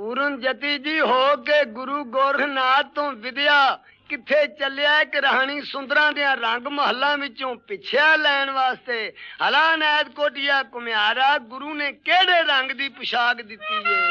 ਪੂਰਨ ਜਤੀ ਜੀ ਹੋ ਕੇ ਗੁਰੂ ਗੋਰਖਨਾਥ ਤੋਂ ਵਿਦਿਆ ਕਿੱਥੇ ਚੱਲਿਆ ਇੱਕ ਰਾਣੀ ਸੁੰਦਰਾਂ ਦੇ ਰੰਗ ਮਹੱਲਾਂ ਵਿੱਚੋਂ ਪਿੱਛਿਆ ਲੈਣ ਵਾਸਤੇ। ਹਲਾ ਨੈਦ ਕੋਟਿਆ ਕੁਮਿਆਰਾ ਗੁਰੂ ਨੇ ਕਿਹੜੇ ਰੰਗ ਦੀ ਪੁਸ਼ਾਕ ਦਿੱਤੀ ਏ।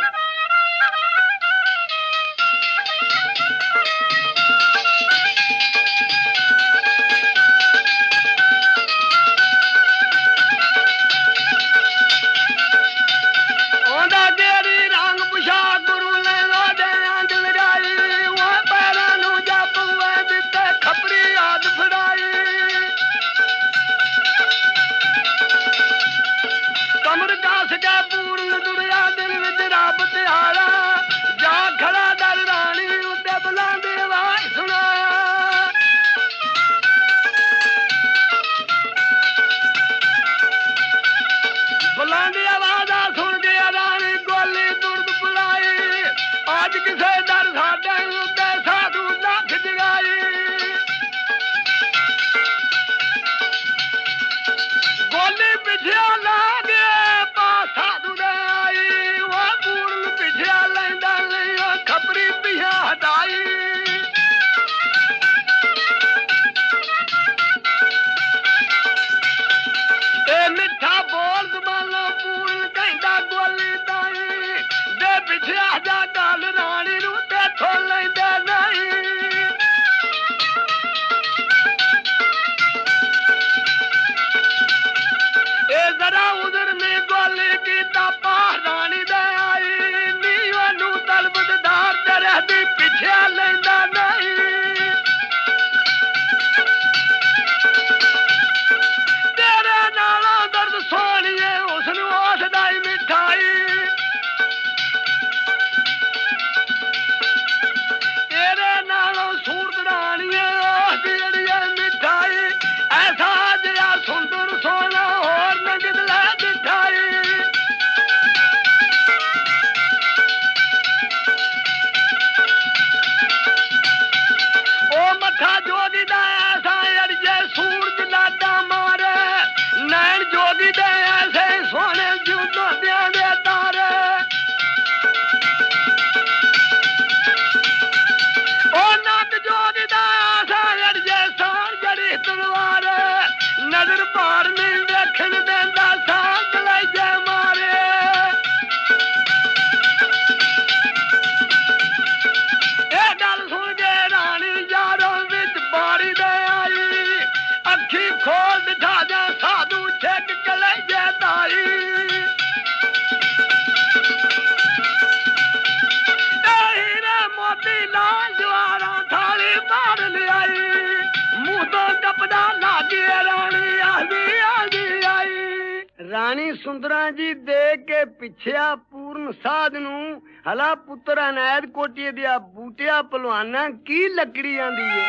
ਰਾਣੀ ਸੁੰਦਰਾਂ ਜੀ ਦੇਖ ਕੇ ਪਿੱਛਿਆ ਪੂਰਨ ਸਾਧ ਨੂੰ ਹਲਾ ਪੁੱਤਰ ਅਨੈਦ ਕੋਟੀਏ ਦਿਆ ਬੂਟਿਆ ਪਹਿਲਵਾਨਾਂ ਕੀ ਲੱਕੜੀ ਆਂਦੀ ਏ।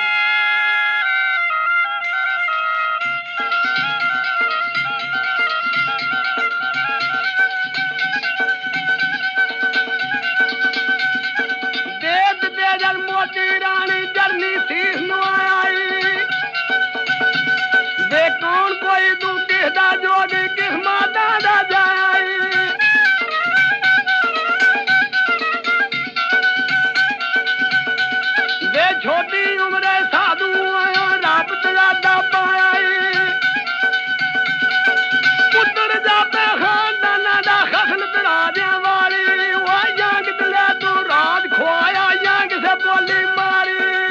ਦੇਖ ਤੇ ਜਲ ਮੋਤੀ ਰਾਣੀ ਜਰਨੀ ਸੀਸ ਨੂੰ ਆਈ ਦੇ ਕੌਣ ਕੋਈ ਤੂੰ ਕਿਸਦਾ ਜੋਗੀ ਕਿਸ ਮਾਤਾ ਦਾ ਜਾਈ ਦੇ ਛੋਟੀ ਉਮਰੇ ਸਾਧੂ ਆਇਆ ਰੱਬ ਤਲਾਦਾ ਪਾਈ ਪੁੱਤਰ ਜਾਪੇ ਖਾਨਦਾਨਾਂ ਦਾ ਖਸਲਤ ਰਾਜਿਆਂ ਵਾਲੀ ਉਹ ਜੰਗ ਤਲੇ ਤੂੰ ਰਾਜ ਖਵਾਇਆ ਜਾਂ ਕਿਸੇ ਬੋਲੀ ਮਾਰੀ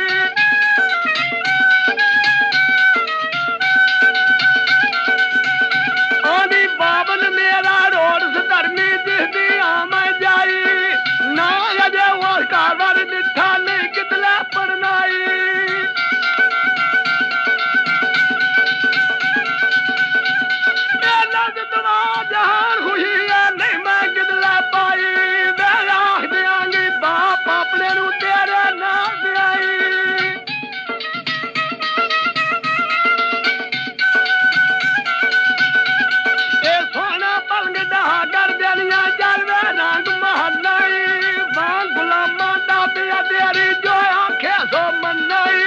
ਬਾਬਲ ਮੇਰਾ ਰੋੜ ਸਧਰਮੀ ਦਿਸਦੀ ਆ ਮੈਂ ਜਾਈ ਨਾ ਅਜੇ ਉਹ ਕਾਵਰ ਦਿੱਠਾ ਨਹੀਂ ਕਿਤਲਾ ਪਰਨਾਈ ਇਹਨਾ ਜਿਤਨਾ ਜਹਾਨ ਖੁਸ਼ੀ ਆ ਨਹੀਂ ਮੈਂ ਕਿਤਲਾ ਪਾਈ ਮੈਂ ਆਖ ਦਿਆਂਗੀ ਬਾਪ ਆਪਣੇ ਨੂੰ ਤੇਰੇ ਨਾਲ ਵਿਆਈ ਜਲਵੇ ਰੰਗ ਮਹੱਲਾਈ ਵਾਂ ਗੁਲਾਮਾਂ ਦਾ ਬੇਅਦੇਰੀ ਜੋ ਆਖੇ ਸੋ ਮੰਨਾਈ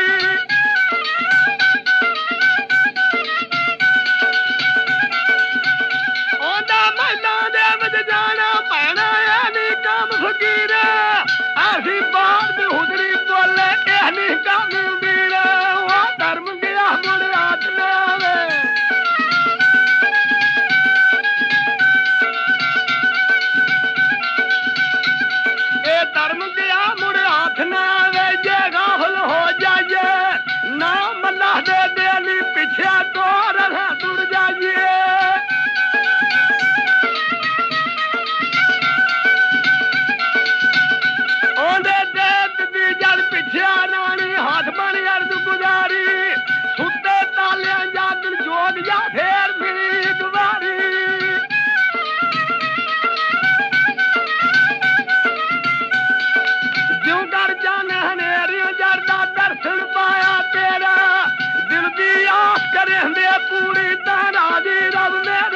ਉਹਦਾ ਮਹਿਲਾਂ ਦੇ ਵਿੱਚ ਜਾਣਾ ਪੈਣਾ ਇਹ ਨੀ ਕੰਮ ਫਕੀਰ ਅਸੀਂ ਬਾਤ ਬਿਹੁਦਰੀ ਬੋਲੇ ਇਹ ਨਹੀਂ ਕੰਮ ਵੀਰ ਉਹ ਧਰਮ ਗਿਆ ਮੁੜ ਰਾਤ ਨਾ ਵੇ ਇਹ ਧਰਮ ਗਿਆ ਮੁੜ ਹੱਥ ਨਾ ਵੇ ਜੇ ਗਾਫਲ ਹੋ ਜਾਈਏ ਨਾ ਮੱਲਾ ਦੇ ਦੇਲੀ ਪਿੱਛੇ ਤੋਂ ਰਹਾ ਤੁਰ ਜਾਈਏ ਰਾਣੀ ਹੱਥ ਬਣ ਅਰਦ ਗੁਜ਼ਾਰੀ ਸੁੱਤੇ ਤਾਲਿਆਂ ਜਾਂ ਦਿਲ ਜੋਗ ਜਾਂ ਫੇਰ ਮਿਲੀ ਦੁਬਾਰੀ ਜਿਉਂ ਕਰ ਜਾਣ ਹਨੇਰੀਆਂ ਜਰਦਾ ਦਰਸ਼ਨ ਪਾਇਆ ਤੇਰਾ ਦਿਲ ਦੀ ਆਸ ਕਰੇ ਹੁੰਦੇ ਪੂਰੀ ਤਾਂ ਰਾਜੀ ਰੱਬ ਨੇ